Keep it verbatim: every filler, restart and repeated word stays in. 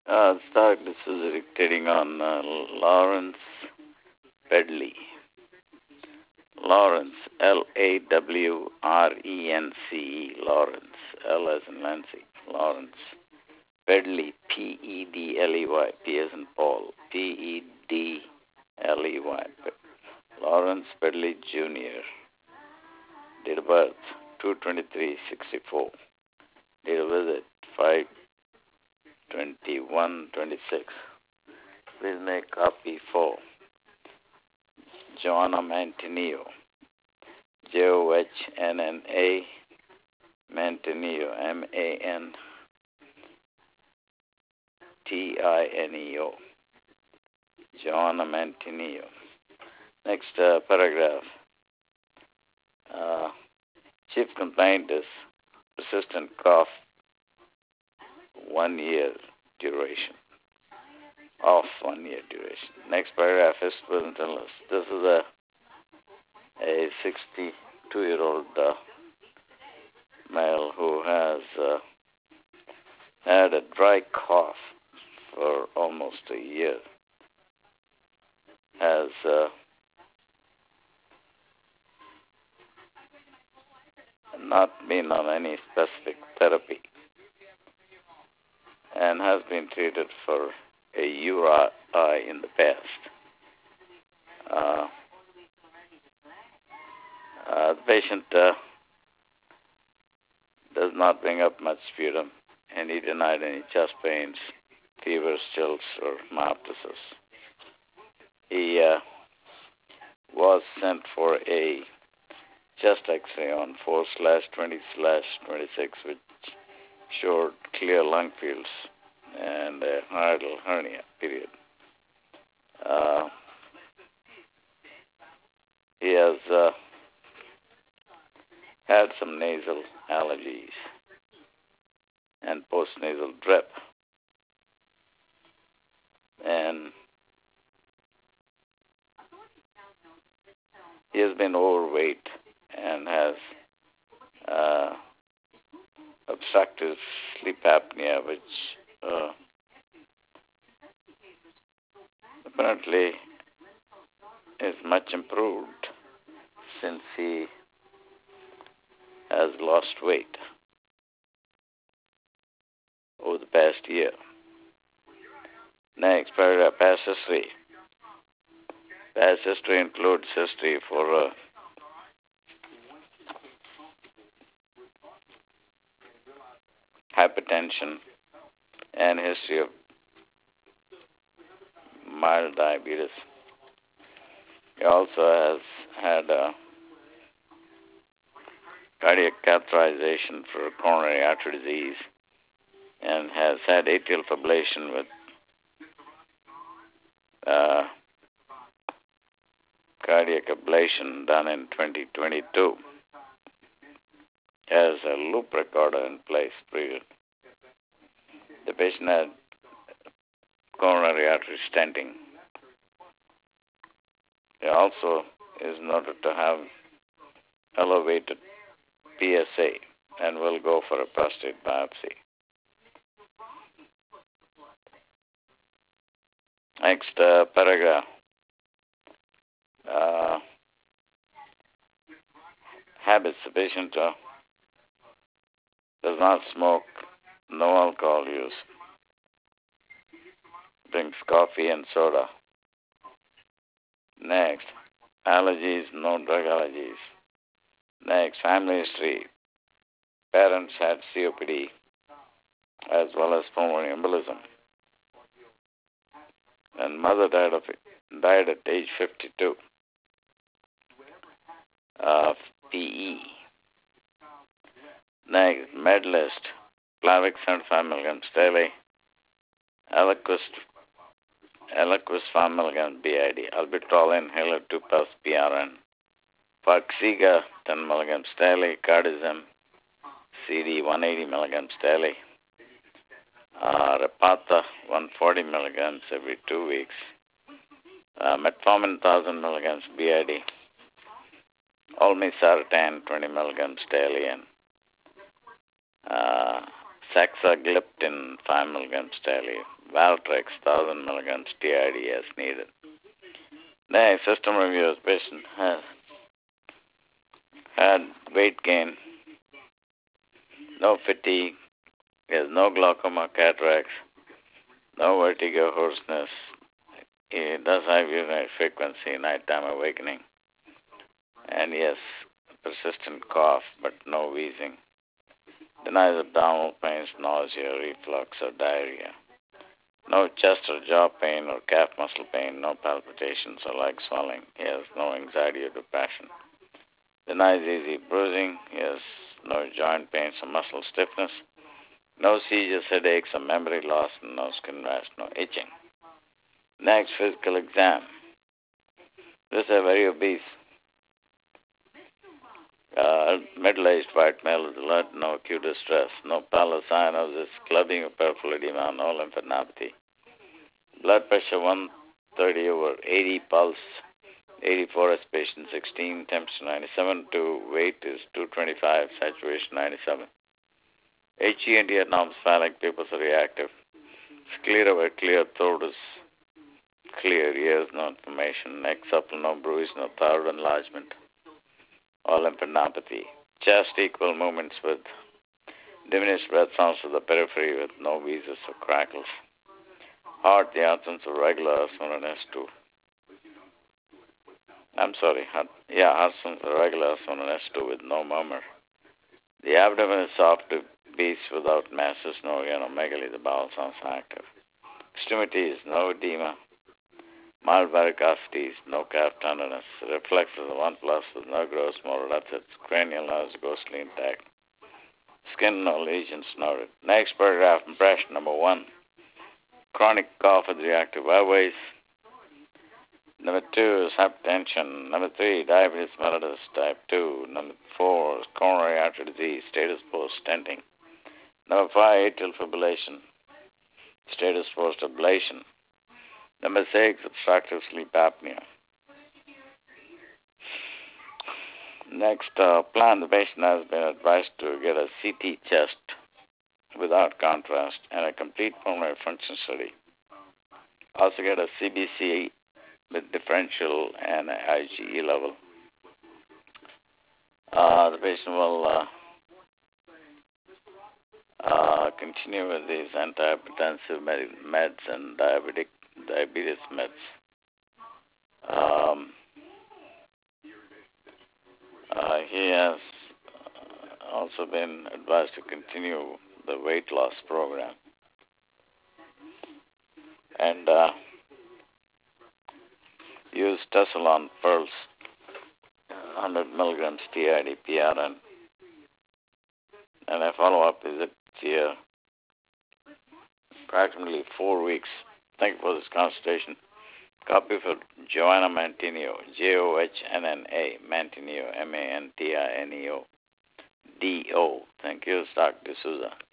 Uh, start this is dictating on uh, Lawrence Pedley. Lawrence, L A W R E N C E, Lawrence, L as in Nancy, Lawrence. Pedley, P E D L E Y, P as in Paul, P E D L E Y. Lawrence Pedley Junior Date of birth, two twenty-three sixty-four. Date of visit, five twenty-one twenty-six. Please make copy for Joanna Mantineo, J O H N N A, Mantineo, M A N T I N E O, Joanna Mantineo. Next uh, paragraph. Uh, chief complaint is persistent cough, one year duration. Off one year duration. Next paragraph is present illness. This is a a sixty-two-year-old uh, male who has uh, had a dry cough for almost a year. Has uh, not been on any specific therapy and has been treated for a U R I in the past. Uh, uh, the patient uh, does not bring up much sputum, and he denied any chest pains, fevers, chills, or myoptosis. He uh, was sent for a chest X-ray on four slash twenty slash twenty-six, which showed clear lung fields and a hiatal hernia, period. Uh, he has uh, had some nasal allergies and postnasal drip. And he has been overweight and has uh, obstructive sleep apnea, which uh, apparently is much improved since he has lost weight over the past year. Next paragraph, past history. Past history includes history for uh, hypertension and history of mild diabetes. He also has had uh, cardiac catheterization for coronary artery disease and has had atrial fibrillation with uh, cardiac ablation done in twenty twenty-two. Has a loop recorder in place period. The patient had coronary artery stenting. He also is noted to have elevated P S A and will go for a prostate biopsy. Next uh, paragraph. Uh, habits. The patient uh, does not smoke, no alcohol use, drinks coffee and soda. Next, allergies, no drug allergies. Next, family history. Parents had C O P D as well as pulmonary embolism. And mother died of it, died at age fifty-two. Uh, P E. Next, med list. Plavix seventy-five milligrams daily. Eliquis, Eliquis five milligrams B I D. Albuterol inhaler two plus P R N. Farxiga ten milligrams daily. Cardizem C D one hundred eighty milligrams daily. Uh, Repatha one hundred forty milligrams every two weeks. Uh, Metformin one thousand milligrams B I D. Olmesartan twenty milligrams daily, and uh, Saxagliptin five milligrams daily Valtrex, one thousand milligrams T I D as needed. Next, system reviews. Patient has had weight gain, no fatigue, he has no glaucoma, cataracts, no vertigo, hoarseness. He does have urinary frequency, nighttime awakening, and yes, persistent cough, but no wheezing. Denies abdominal pains, nausea, reflux, or diarrhea. No chest or jaw pain or calf muscle pain, no palpitations or leg swelling. He has no anxiety or depression. Denies easy bruising. He has no joint pains or muscle stiffness. No seizures, headaches, or memory loss, and no skin rash, no itching. Next, physical exam. This is a very obese, uh, middle-aged white male with alert, no acute distress, no pallor, cyanosis, clubbing or peripheral edema, no lymphadenopathy. Blood pressure one thirty over eighty, pulse eighty-four, aspiration sixteen, temperature ninety-seven, to weight is two twenty-five, saturation ninety-seven. H E and D are non-sphalic, pupils are reactive. Sclera were clear, throat is clear, ears no inflammation, neck supple, no bruise, no thyroid enlargement, or lymphadenopathy. Chest equal movements with diminished breath sounds to the periphery with no wheezes or crackles. Heart, the absence of regular hearts on S two. I'm sorry, heart, yeah, hearts on the regular hearts on S two with no murmur. The abdomen is soft to beast without masses, no organomegaly, the bowel sounds active. Extremities, no edema. Mild varicosities, no calf tenderness. Reflexes of one plus with no gross motor upsets. Cranial nerves ghostly intact. Skin, no lesions noted. Next paragraph, impression number one. Chronic cough with reactive airways. Number two is hypertension. Number three, diabetes mellitus type two. Number four is coronary artery disease, status post stenting. Number five, atrial fibrillation, status post ablation. Number six, obstructive sleep apnea. Next, uh, plan. The patient has been advised to get a C T chest without contrast and a complete pulmonary function study. Also get a C B C with differential and an I G E level. Uh, the patient will uh, uh, continue with these antihypertensive med- meds and diabetic diabetes meds. Um, uh, he has also been advised to continue the weight loss program. And uh, use Tessalon pearls, one hundred milligrams T I D P R N. And a follow-up visit here approximately four weeks. Thank you for this consultation. Copy for Joanna Mantineo, J O H N N A, Mantineo, M A N T I N E O, D O. Thank you, Doctor D'Souza.